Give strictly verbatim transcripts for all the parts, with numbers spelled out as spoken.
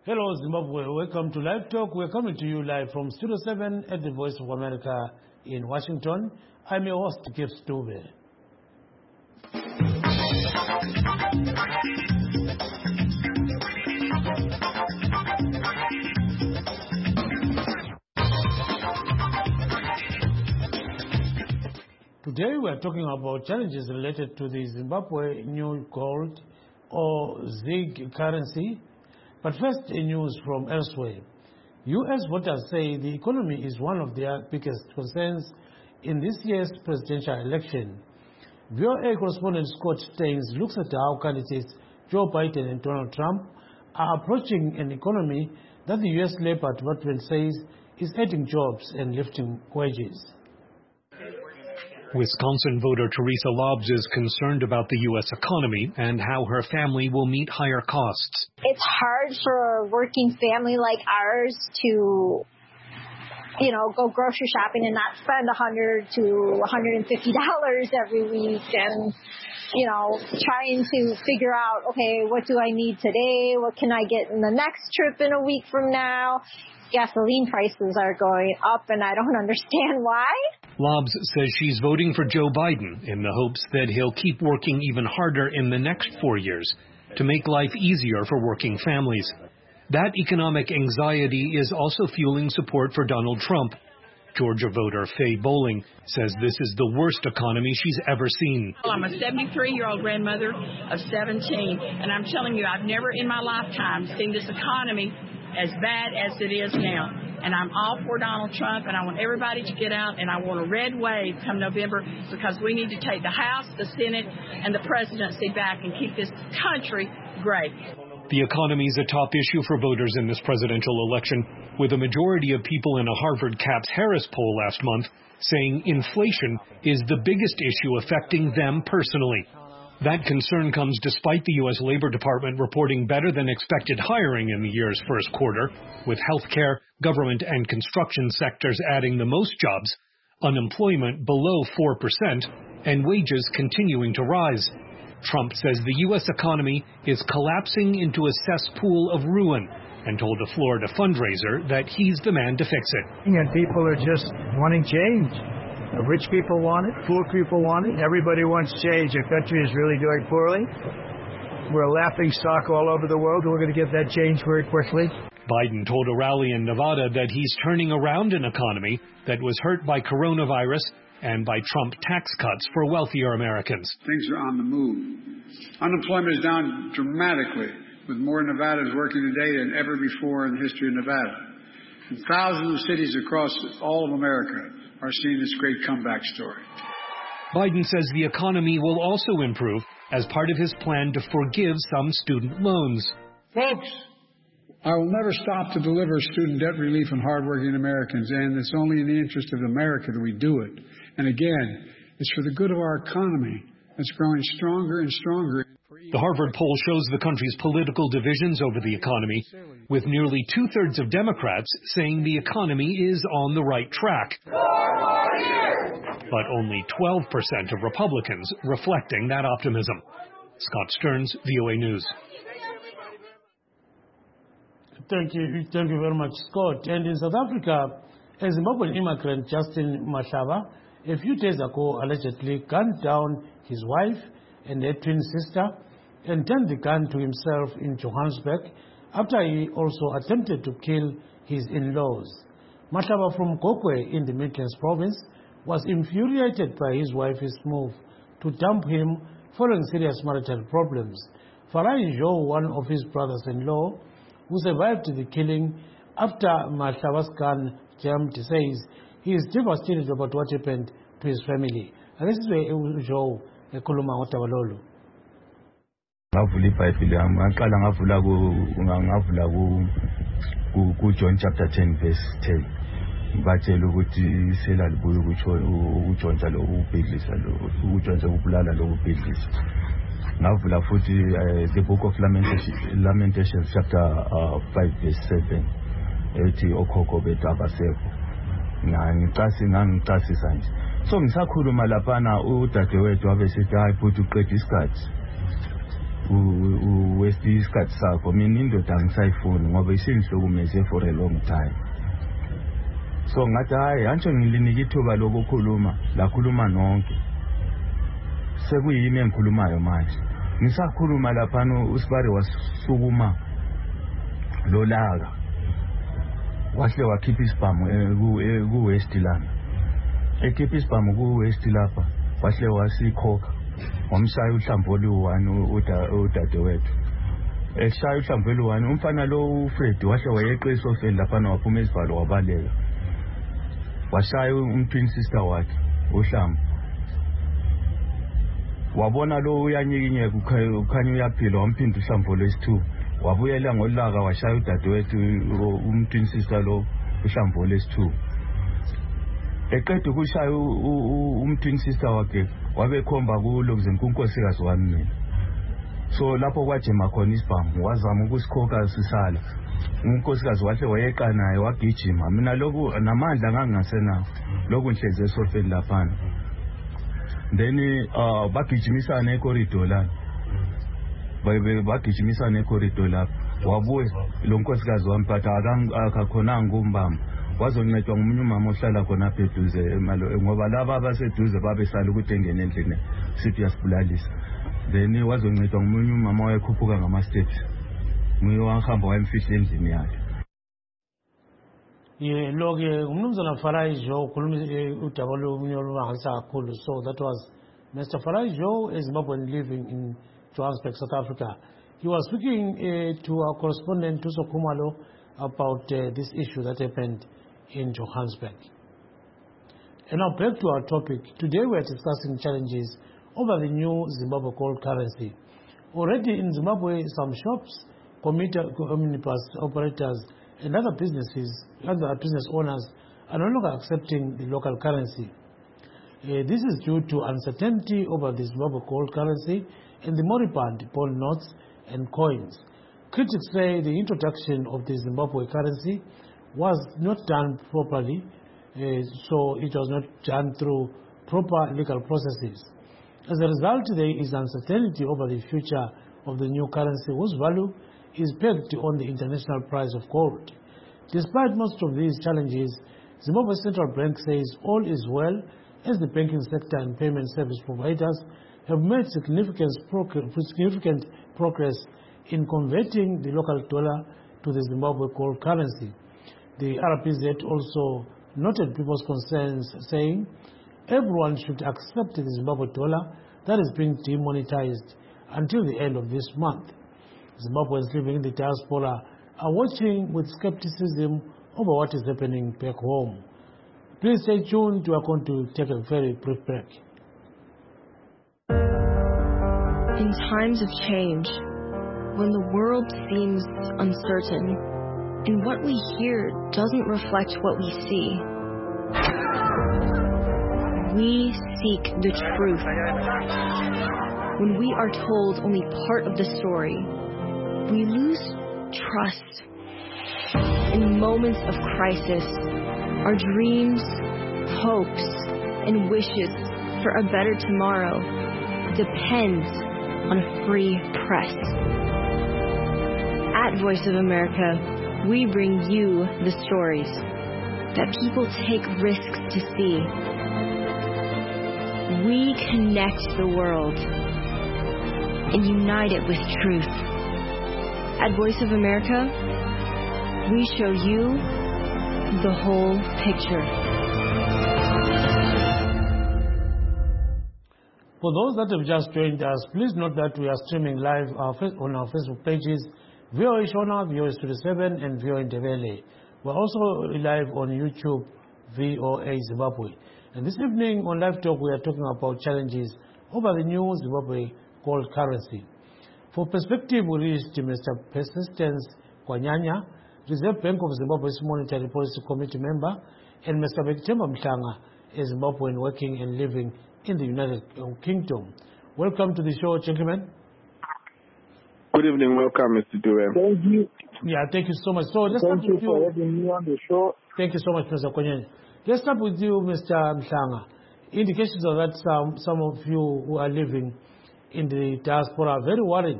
Hello Zimbabwe, welcome to Live Talk. We're coming to you live from Studio seven at the Voice of America in Washington. I'm your host, Keith Stube. Today we are talking about challenges related to the Zimbabwe new gold or ZiG currency. But first, a news from elsewhere. U S voters say the economy is one of their biggest concerns in this year's presidential election. V O A correspondent Scott Steins looks at how candidates Joe Biden and Donald Trump are approaching an economy that the U S Labor Department says is adding jobs and lifting wages. Wisconsin voter Teresa Lobbs is concerned about the U S economy and how her family will meet higher costs. It's hard for a working family like ours to, you know, go grocery shopping and not spend one hundred to one hundred fifty dollars every week and, you know, trying to figure out, okay, what do I need today? What can I get in the next trip in a week from now? Gasoline prices are going up, and I don't understand why. Lobbs says she's voting for Joe Biden in the hopes that he'll keep working even harder in the next four years to make life easier for working families. That economic anxiety is also fueling support for Donald Trump. Georgia voter Faye Bowling says this is the worst economy she's ever seen. Well, I'm a seventy-three-year-old grandmother of seventeen, and I'm telling you, I've never in my lifetime seen this economy as bad as it is now. And I'm all for Donald Trump, and I want everybody to get out, and I want a red wave come November because we need to take the House, the Senate, and the presidency back and keep this country great. The economy is a top issue for voters in this presidential election, with a majority of people in a Harvard Caps Harris poll last month saying inflation is the biggest issue affecting them personally. That concern comes despite the U S Labor Department reporting better than expected hiring in the year's first quarter, with healthcare, government, and construction sectors adding the most jobs, unemployment below four percent, and wages continuing to rise. Trump says the U S economy is collapsing into a cesspool of ruin and told a Florida fundraiser that he's the man to fix it. And people are just wanting change. The rich people want it, poor people want it, everybody wants change. The country is really doing poorly. We're a laughing stock all over the world, and we're going to get that change very quickly. Biden told a rally in Nevada that he's turning around an economy that was hurt by coronavirus and by Trump tax cuts for wealthier Americans. Things are on the move. Unemployment is down dramatically, with more Nevadans working today than ever before in the history of Nevada. And thousands of cities across all of America are seeing this great comeback story. Biden says the economy will also improve as part of his plan to forgive some student loans. Folks, I will never stop to deliver student debt relief on hardworking Americans, and it's only in the interest of America that we do it. And again, it's for the good of our economy that's growing stronger and stronger. The Harvard poll shows the country's political divisions over the economy, with nearly two-thirds of Democrats saying the economy is on the right track, but only twelve percent of Republicans reflecting that optimism. Scott Stearns, V O A News. Thank you, thank you very much, Scott. And in South Africa, a Zimbabwean immigrant, Justin Mahlaba, a few days ago allegedly gunned down his wife and their twin sister and turned the gun to himself in Johannesburg after he also attempted to kill his in-laws. Mahlaba from Gokwe in the Midlands province was infuriated by his wife's move to dump him following serious marital problems. Farai Jo, one of his brothers-in-law, who survived the killing after Mahlaba's gun jammed, says he is devastated about what happened to his family. And this is where Jo ekhuluma ngoTabalolo. Ngavula iBhayibheli yami ngaqala ngavula ku ngavula ku ku John chapter ten verse ten. Ngibatshela ukuthi isela libuye ukutsho ukujontsha lo ubhidlisa lo ukujontsha ukubulala lo ubhidlisa. Ngavula futhi the book of Lamentations, Lamentations chapter uh, five verse seven. Ethi okhokho bethu abasekho. Ngicasi ngangicasisa nje. So ngisakhuluma laphana udadewethu wabesithi hayi futhi uqeda isikhathi. uwesti isikhathi sakho. Mina indoda angisayifuni ngoba isingihlukumeze for a long time. So ngathi hayi antsho ngilinika ithuba lokukhuluma lakhuluma nonke. Sekuyimi engikhulumayo manje. Ngisakhuluma lapha uSibari wasukuma lolaka. Wahle wakhipha isibhamu ku West lana. Ekhipha isibhamu ku West lapha. Wahle wasikhokha. Wamshaya uhlamvu olu-one udadewethu. Eshaya uhlamvu olu-one umfana lo uFred wahle wayeqa esofeni lapha waphuma esivalo wabaleka. Washaya umtwin sister wakhe uhlamvu. Wabona lo uyanyikinyeka ukhanya uyaphila wamphinda uhlamvu lwesi-two. Wabuyela ngolaka washaya udadewethu umtwin sister lo uhlamvu lwesi-two. Eqeda ukushaya umtwin sister wakhe wabekhomba kulo kuzenkosikazi wami mina. So lapho kwajema khona isibhamu wazama ukusikhokha sisala. Unkosikazi wahle wayeqa naye wagijima. Mina lokhu namandla ngangasenawo. Lokhu nhleze esofeni lapha. Then uh bagijimisana ecorridor la. Babe bagijimisana ecorridor lapha. Wabuye lo nkosikazi wamphatha akakhona ngumbamba. Wazoncedwa ngomunye umama ohlala khona pheduze emalo ngoba laba abaseduze babesala ukuthi engene endlini sithi yasibulalisa. Then wazoncedwa ngomunye umama wayekhuphuka ngama steps. Muye wahamba wayemfihla endlini yakhe. Ye loke umnumzana Faraijo ukhuluma udaba lomunye olungahalisa kakhulu. So that was Mister Faraijo, a Zimbabwean living in Johannesburg, South Africa. He was speaking uh, to our correspondent Tuso Kumalo about uh, this issue that happened in Johannesburg. And now back to our topic. Today we are discussing challenges over the new Zimbabwe gold currency. Already in Zimbabwe, some shops, commuter, omnibus operators, and other businesses, other business owners are no longer accepting the local currency. Uh, this is due to uncertainty over the Zimbabwe gold currency and the moribund bond notes and coins. Critics say the introduction of the Zimbabwe currency was not done properly, uh, so it was not done through proper legal processes. As a result, there is uncertainty over the future of the new currency, whose value is pegged on the international price of gold. Despite most of these challenges, Zimbabwe Central Bank says all is well, as the banking sector and payment service providers have made significant significant progress in converting the local dollar to the Zimbabwe gold currency. The R P Z also noted people's concerns, saying everyone should accept the Zimbabwe dollar that is being demonetized until the end of this month. Zimbabweans living in the diaspora are watching with skepticism over what is happening back home. Please stay tuned. We are going to take a very brief break. In times of change, when the world seems uncertain, and what we hear doesn't reflect what we see, we seek the truth. When we are told only part of the story, we lose trust. In moments of crisis, our dreams, hopes, and wishes for a better tomorrow depends on a free press. At Voice of America, we bring you the stories that people take risks to see. We connect the world and unite it with truth. At Voice of America, we show you the whole picture. For those that have just joined us, please note that we are streaming live on our Facebook pages, V O A Shona, V O A Studio seven, and V O A Ndebele. We're also live on YouTube, V O A Zimbabwe. And this evening on Live Talk, we are talking about challenges over the new Zimbabwe gold currency. For perspective, we reached Mister Persistence Kwanyanya, Reserve Bank of Zimbabwe's Monetary Policy Committee member, and Mister Bektemba Mhlanga, a Zimbabwean working and living in the United Kingdom. Welcome to the show, gentlemen. Good evening. Welcome, Mister Dube. Thank you. Yeah, thank you so much. So let's Thank start you with you. for having me on the show. Thank you so much, Mister Kwanyanya. Let's start with you, Mister Mhlanga. Indications are that some, some of you who are living in the diaspora are very worried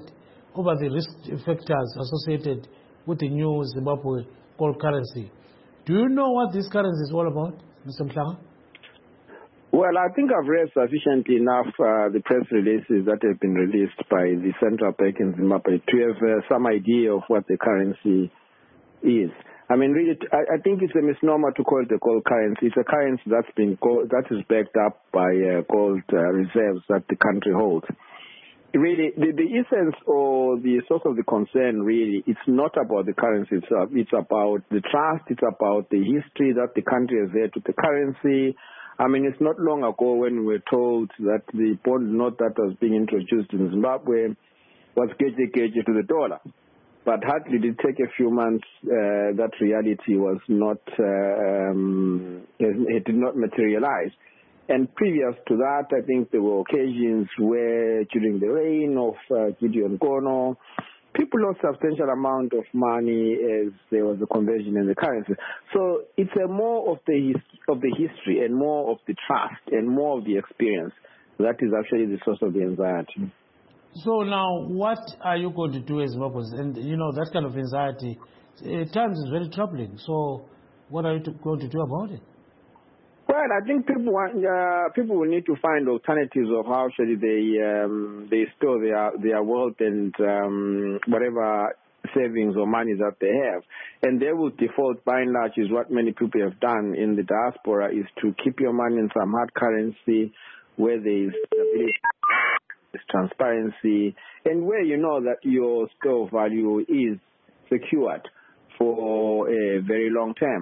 over the risk factors associated with the new Zimbabwe gold currency. Do you know what this currency is all about, Mister Mhlanga? Well, I think I've read sufficiently enough uh, the press releases that have been released by the central bank in Zimbabwe to have uh, some idea of what the currency is. I mean, really, I, I think it's a misnomer to call it a gold currency. It's a currency that's been gold, that is backed up by uh, gold uh, reserves that the country holds. Really, the, the essence or the source of the concern, really, it's not about the currency itself. It's about the trust. It's about the history that the country has had with the currency. I mean, it's not long ago when we were told that the bond note that was being introduced in Zimbabwe was geje geje to the dollar. But hardly did it take a few months, uh, that reality was not, uh, um, it did not materialize. And previous to that, I think there were occasions where during the reign of uh, Gideon Gono, people lost substantial amount of money as there was a conversion in the currency. So it's a more of the his- of the history and more of the trust and more of the experience that is actually the source of the anxiety. So now, what are you going to do as Zimbabweans? And, you know, that kind of anxiety at times is very troubling. So what are you to, going to do about it? Well, I think people want, uh, people will need to find alternatives of how should they um, they store their their wealth and um, whatever savings or money that they have, and they will default by and large is what many people have done in the diaspora is to keep your money in some hard currency where there is stability, transparency, and where you know that your store value is secured for a very long term.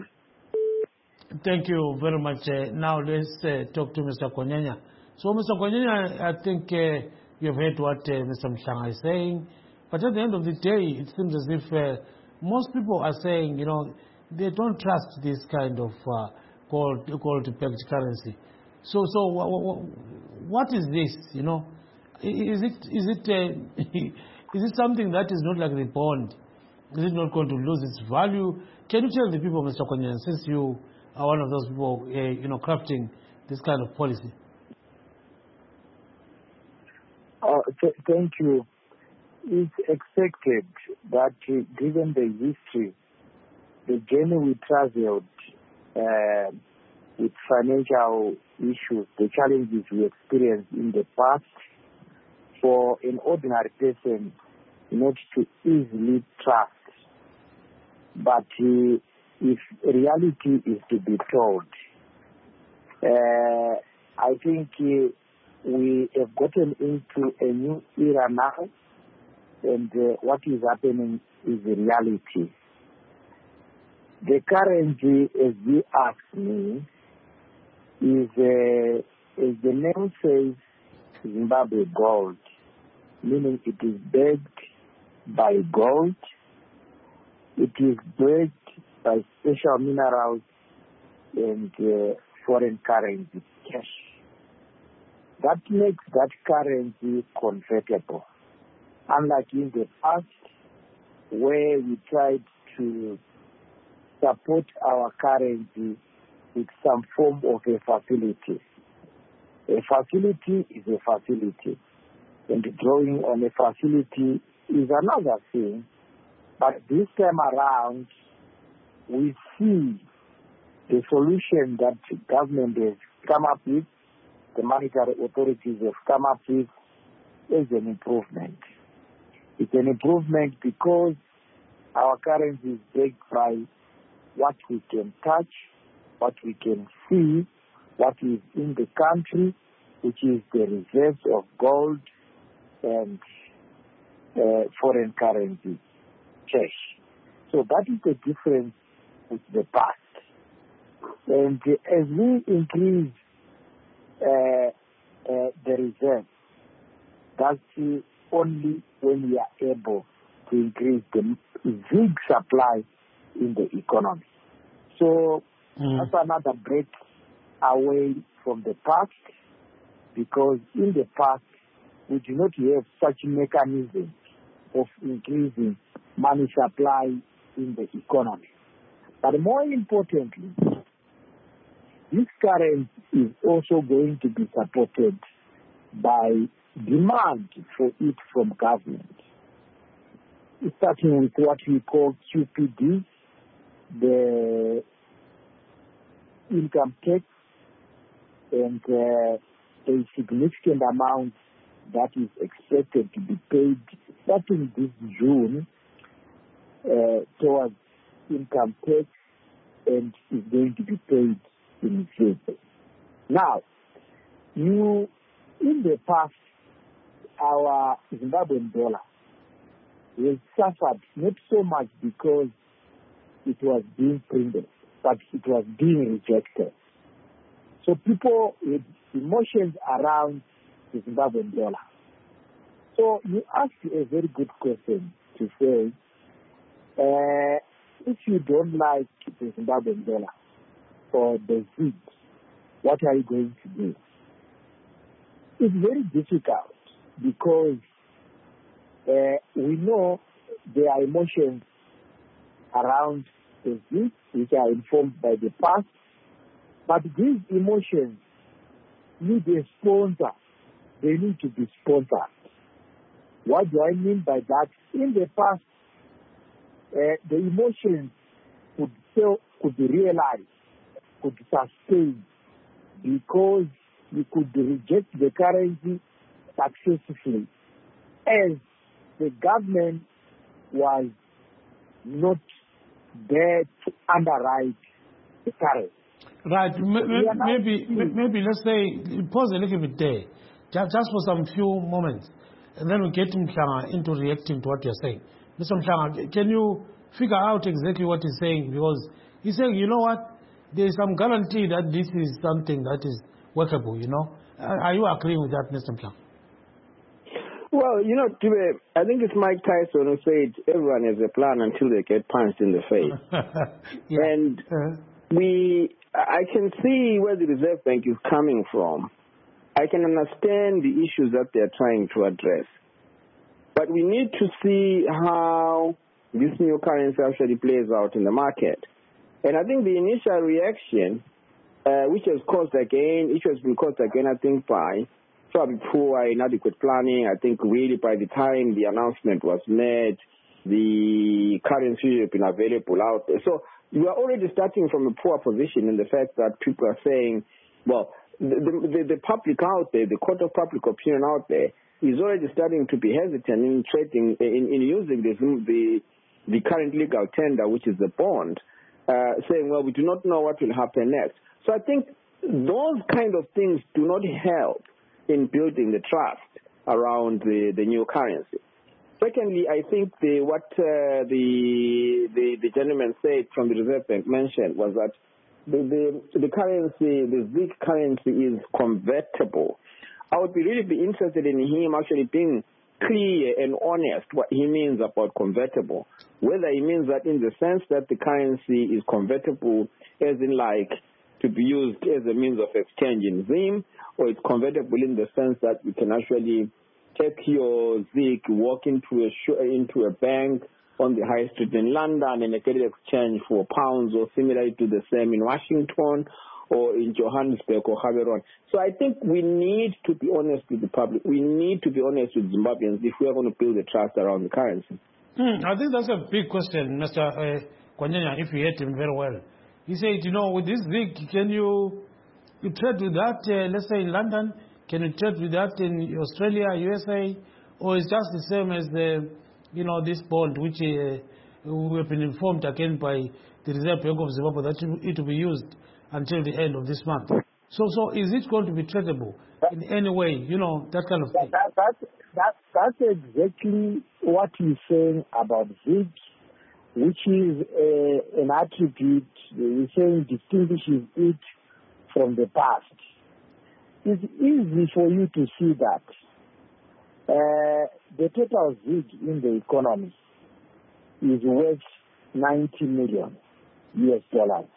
Thank you very much. Uh, now let's uh, talk to Mister Konyanya. So, Mister Konyanya, I think uh, you've heard what uh, Mister Mhlanga is saying, but at the end of the day, it seems as if uh, most people are saying, you know, they don't trust this kind of uh, gold, gold-backed currency. So, so w- w- what is this? You know, is it is it uh, is it something that is not like the bond? Is it not going to lose its value? Can you tell the people, Mister Konyanya, since you are one of those people, uh, you know, crafting this kind of policy? Uh, th- thank you. It's expected that, uh, given the history, the journey we traveled uh, with financial issues, the challenges we experienced in the past, for an ordinary person not to easily trust. But uh, if reality is to be told, uh, I think uh, we have gotten into a new era now, and uh, what is happening is the reality. The currency, as you ask me, is, uh, as the name says, Zimbabwe gold, meaning it is backed by gold, it is backed by special minerals and uh, foreign currency, cash. That makes that currency convertible. Unlike in the past, where we tried to support our currency with some form of a facility. A facility is a facility, and drawing on a facility is another thing. But this time around, we see the solution that the government has come up with, the monetary authorities have come up with, is an improvement. It's an improvement because our currency is backed by what we can touch, what we can see, what is in the country, which is the reserves of gold and uh, foreign currency, cash. So that is the difference with the past. And uh, as we increase uh, uh, the reserves, that's uh, only when we are able to increase the big supply in the economy. So mm. that's another break away from the past, because in the past we do not have such mechanisms of increasing money supply in the economy. But more importantly, this currency is also going to be supported by demand for it from government. starting with what we call Q P D, the income tax, and uh, a significant amount that is expected to be paid starting this June uh, towards income tax, and is going to be paid in future. Now, you in the past, our Zimbabwean dollar has suffered not so much because it was being printed, but it was being rejected. So people with emotions around the Zimbabwean dollar. So you asked a very good question to say, uh, if you don't like the Zimbabwean dollar or the Z I G, what are you going to do? It's very difficult because uh, we know there are emotions around the Z I G, which are informed by the past, but these emotions need a sponsor. They need to be sponsored. What do I mean by that? In the past, uh, the emotions could still could be realized, could sustain, because you could reject the currency successfully, as the government was not there to underwrite the currency. Right. Maybe, maybe let's say, pause a little bit there, just for some few moments, and then we get Mhlanga into reacting to what you're saying. Mister Mhlanga, can you figure out exactly what he's saying? Because he's saying, you know what, there is some guarantee that this is something that is workable, you know. Are you agreeing with that, Mister Mhlanga? Well, you know, to be, I think it's Mike Tyson who said everyone has a plan until they get punched in the face. Yeah. And uh-huh. we, I can see where the Reserve Bank is coming from. I can understand the issues that they're trying to address. But we need to see how this new currency actually plays out in the market. And I think the initial reaction, uh, which has caused again, which has been caused again, I think, by probably poor, inadequate planning. I think really by the time the announcement was made, the currency had been available out there. So you are already starting from a poor position in the fact that people are saying, well, the, the, the public out there, the court of public opinion out there, is already starting to be hesitant in trading, in, in using this, the the current legal tender, which is the bond, uh, saying, well, we do not know what will happen next. So I think those kind of things do not help in building the trust around the, the new currency. Secondly, I think the, what uh, the, the the gentleman said from the Reserve Bank mentioned was that the, the, the currency, the Z I G currency is convertible. I would be really be interested in him actually being clear and honest what he means about convertible. Whether he means that in the sense that the currency is convertible as in like to be used as a means of exchange in Zim, or it's convertible in the sense that you can actually take your Z I G, walk into a sh- into a bank on the high street in London and get it exchanged for pounds, or similarly to the same in Washington or in Johannesburg or Gaborone. So I think we need to be honest with the public. We need to be honest with Zimbabweans if we are going to build a trust around the currency. Hmm, I think that's a big question, Mister Uh, Kwanyanya, if you heard him very well. He said, you know, with this Z I G, can you, you trade with that, uh, let's say in London? Can you trade with that in Australia, U S A? Or it's just the same as the, you know, this bond, which uh, we have been informed again by the Reserve Bank of Zimbabwe that it will be used until the end of this month. So, so is it going to be tradable in any way, you know, that kind of thing? That, that, that, that's exactly what he's saying about Z I G, which is uh, an attribute, he's saying distinguishes it from the past. It's easy for you to see that uh, the total Z I G in the economy is worth ninety million U S dollars.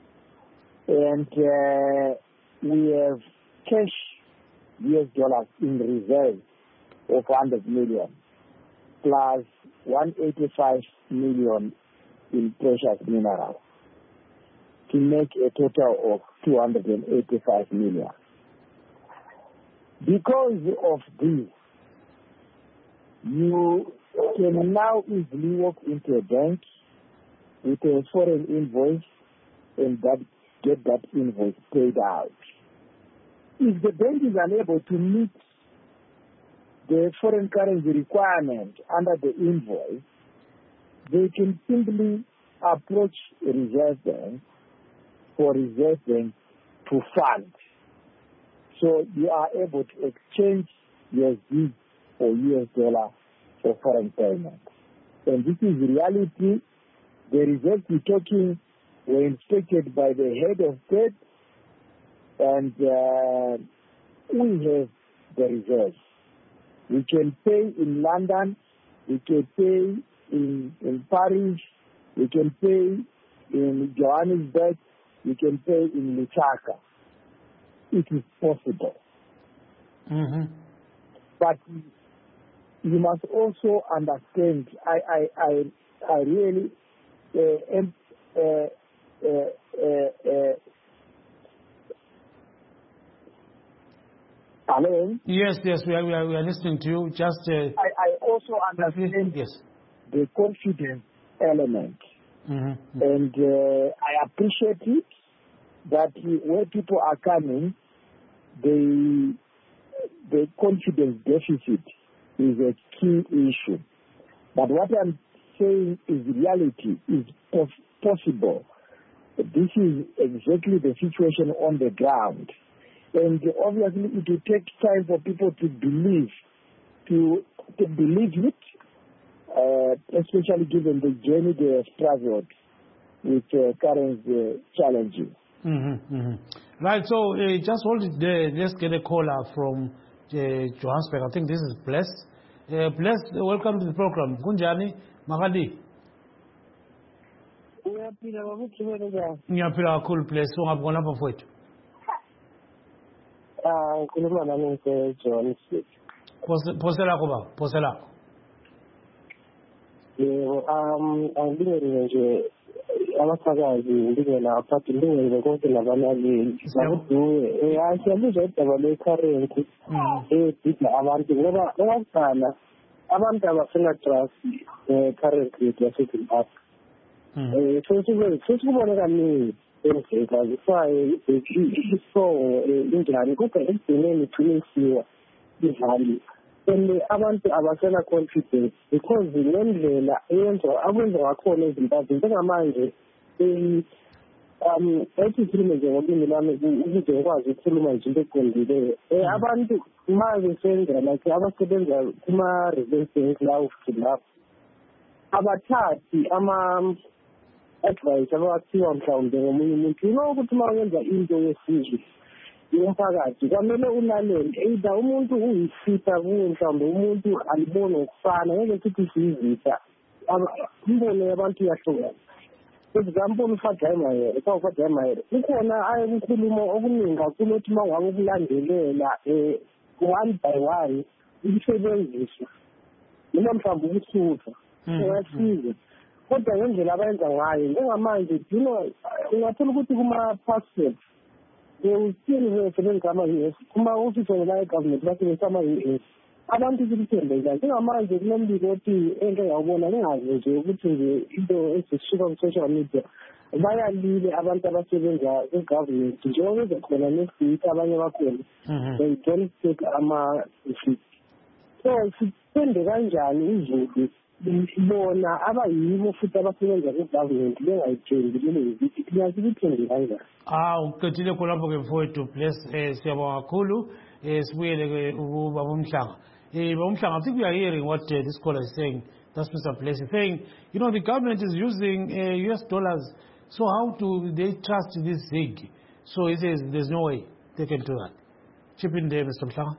And uh, we have cash U S dollars in reserve of one hundred million, plus one hundred eighty-five million in precious minerals, to make a total of two hundred eighty-five million. Because of this, you can now easily walk into a bank with a foreign invoice and that get that invoice paid out. If the bank is unable to meet the foreign currency requirement under the invoice, they can simply approach a Reserve Bank for Reserve Bank to fund. So you are able to exchange U S D or U S dollar for foreign payment. And this is reality. The results we're talking were inspected by the head of state, and uh, we have the results. We can pay in London, we can pay in, in Paris, we can pay in Johannesburg, we can pay in Lusaka. It is possible. Mm-hmm. But you must also understand, I, I, I, I really, uh, am, uh, uh, uh, uh, Hello? Yes, yes, we are, we are, we are listening to you. Just uh, I, I also understand yes. the confidence element. Mm-hmm. And uh, I appreciate it that where people are coming, the, the confidence deficit is a key issue. But what I'm saying is reality, is possible. This is exactly the situation on the ground. And obviously it will take time for people to believe, to, to believe it, uh, especially given the journey they have traveled with uh, current uh, challenges. Mm-hmm, mm-hmm. Right, so uh, just hold it there. Let's get a caller from uh, Johannesburg. I think this is Bless. Uh, Bless, welcome to the program. Kunjani, Magadi. Ngiyaphila kakhulu Bless, ungabona lapha mfowethu. Ah, ngikhuluma nami ngise Johannesburg. Phose lakho baba, phose lakho. Yebo, um angibingelele nje abasakazi ngibingelela aphathi ngibingelele konke nabanaleli. Nakuduwe, eh asiyabuzwa idaba le currency. Eh bidla abantu ngoba okwakudala abantu abafuna trust eh currency yaseZimbabwe. Eh futhi futhi kubona kaningi enzeka zifaye isongo injani kodwa ekugcineni iqinisiwa idlali. And abantu abasena confidence because lendlela eyenza akwenza ngakhona eZimbabwe njengamanje um ethi ikhulume nje ngolimi lami ukuze ngikwazi ukukhuluma izinto eqondile. Eh abantu manje senza like abasebenza kuma reserve bank la ufika abathathi ama advice abakuthiwa mhlawumbe ngomunye umuntu yino ukuthi uma wenza into yesizwe yomphakathi kwamele ulalele either umuntu uyisitha kuwe mhlawumbe umuntu alibone ukufana ngeke sithi sizitha imbone yabantu yahlukana. Example uFadlaymayere uFadlaymayere ukhona ayekhuluma okuningi kakhulu ukuthi mangabe ukulandelela eh one by one isebenziswa noma mhlawumbe ukusutha uyasiza kodwa ngendlela abayenza ngayo njengamanje dino ungathola ukuthi kuma passport usini ngesebenzisa ama-U S kuma office la government basebenzisa ama-U S abantu sikuthembeka njengamanje kunombiko othi ento yawubona ningazi nje ukuthi nje into ezishuka ku-social media bayalile abantu abasebenza kwi-government njengoba beze khona next week abanye bakhona they don't take ama-receipt. So sithembe kanjani izulu bona abayibo futhi abasebenza ku-government bengayithembi lelo zithi siyasikuthembe kanjani? Ah, uqedile khonapho ke mfowethu Bless, eh siyabonga kakhulu. Eh sibuyele ke ubaba uMhlanga. Eh baba uMhlanga, I think we are hearing what uh, this caller is saying. That's Mister Bless is saying, you know, the government is using uh, U S dollars, so how do they trust this zig? So he says there's no way they can do that. Chip in there, Mister Mhlanga.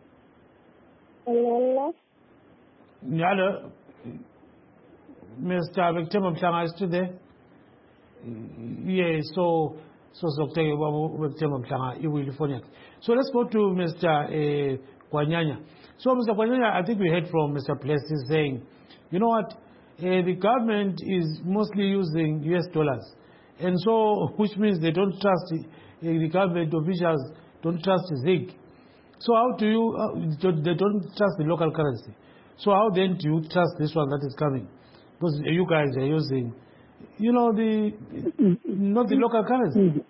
Hello. Hello. Mister Victor Mhlanga is still there? Yeah, so so so Victor Mhlanga, you will phone. So let's go to Mister Uh, Kwanyanya. So Mister Kwanyanya, I think we heard from Mister Bless saying, you know what, uh, the government is mostly using U S dollars, and so which means they don't trust uh, the government officials, don't trust the zig. So how do you? Uh, they don't trust the local currency. So how then do you trust this one that is coming? Because you guys are using, you know, the not the local currency.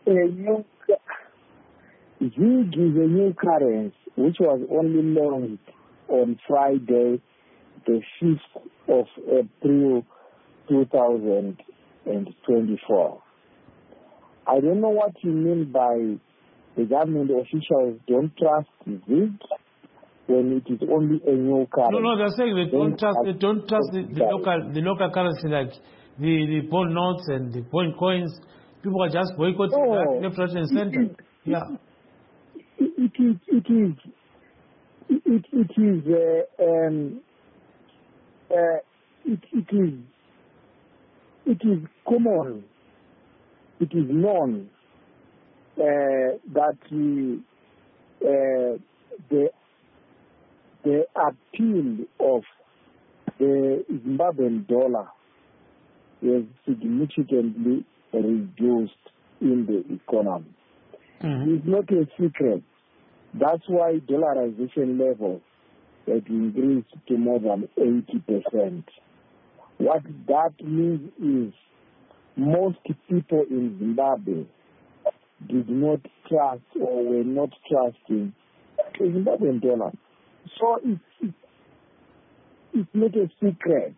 ZiG is a new currency which was only launched on Friday, the fifth of April two thousand twenty-four. I don't know what you mean by the government officials don't trust ZiG when it is only a new currency. No, no, they're saying they don't trust. They don't trust the, the local, the local currency like the the bond notes and the bond coins. People are just boycotting no, that left, right, and center. It, yeah, it, it is. It is. It, it is. Uh, um, uh, it, it is. It is common. It is known uh, that uh, the the appeal of the Zimbabwean dollar is significantly reduced in the economy. Mm-hmm. It's not a secret. That's why dollarization level has increased to more than eighty percent. What that means is most people in Zimbabwe did not trust or were not trusting the Zimbabwean dollar. So it's, it's, it's not a secret.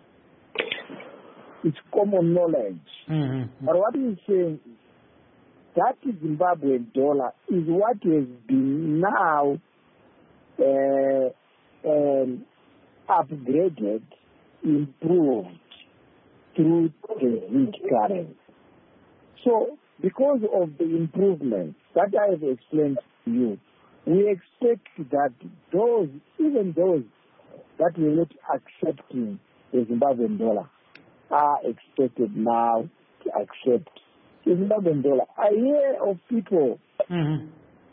It's common knowledge. Mm-hmm. But what he's saying is that Zimbabwean dollar is what has been now uh, um, upgraded, improved through the ZiG currency. So because of the improvements that I have explained to you, we expect that those, even those that were not accepting the Zimbabwean dollar, are expected now to accept the Zimbabwean dollar. I hear of people mm-hmm.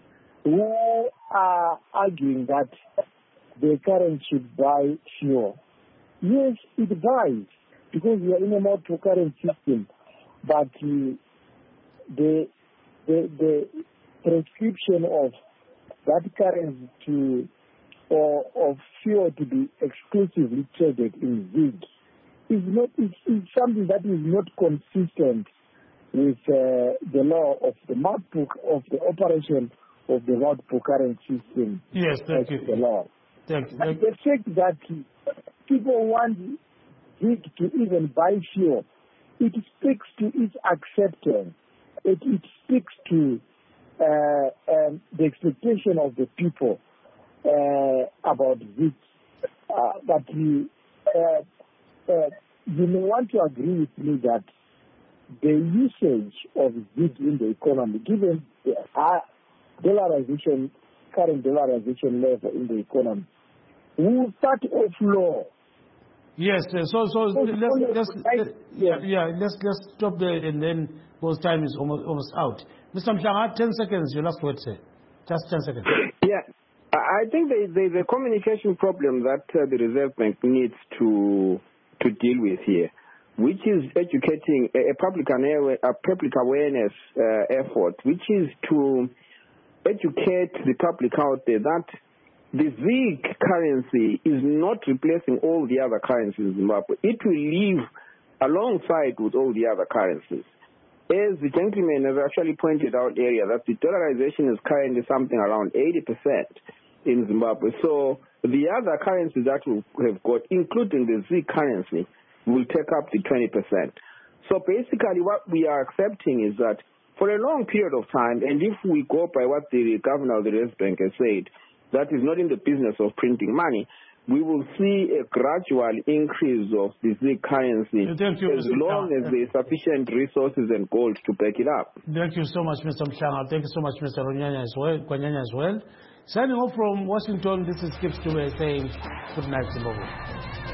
who are arguing that the currency should buy fuel. Yes, it buys, because we are in a multi-currency system, but uh, the, the, the prescription of that currency to or of fuel to be exclusively traded in ZiG is not is, is something that is not consistent with uh, the law of the multiple of the operation of the multiple currency system. Yes, thank you. The law. Thank you. And the fact that people want ZiG to even buy fuel, it speaks to its acceptance. It, it speaks to uh, um, the expectation of the people uh, about ZiG. Uh, but we, uh, uh, you may want to agree with me that the usage of ZiG in the economy, given the high dollarization, current dollarization level in the economy, will start off low. Yes, so so, so let's, let's, let's yeah, yeah let's let's stop there, and then because time is almost almost out. Mister Mhlanga, ten seconds. Your last word, sir. Just ten seconds. Yeah, I think there's a communication problem that uh, the Reserve Bank needs to to deal with here, which is educating a, a public a public awareness uh, effort, which is to educate the public out there that the ZiG currency is not replacing all the other currencies in Zimbabwe. It will live alongside with all the other currencies. As the gentleman has actually pointed out earlier, that the dollarization is currently something around eighty percent in Zimbabwe. So the other currencies that we have got, including the ZiG currency, will take up the twenty percent. So basically what we are accepting is that for a long period of time, and if we go by what the governor of the Reserve Bank has said, that is not in the business of printing money, we will see a gradual increase of the ZiG currency you, as long as there is sufficient resources and gold to back it up. Thank you so much, Mister Mhlanga. Thank you so much, Mister Ronyanya as well, Kwanyanya as well. Signing off from Washington, this is Skip Stewart saying good night, Zimbabwe.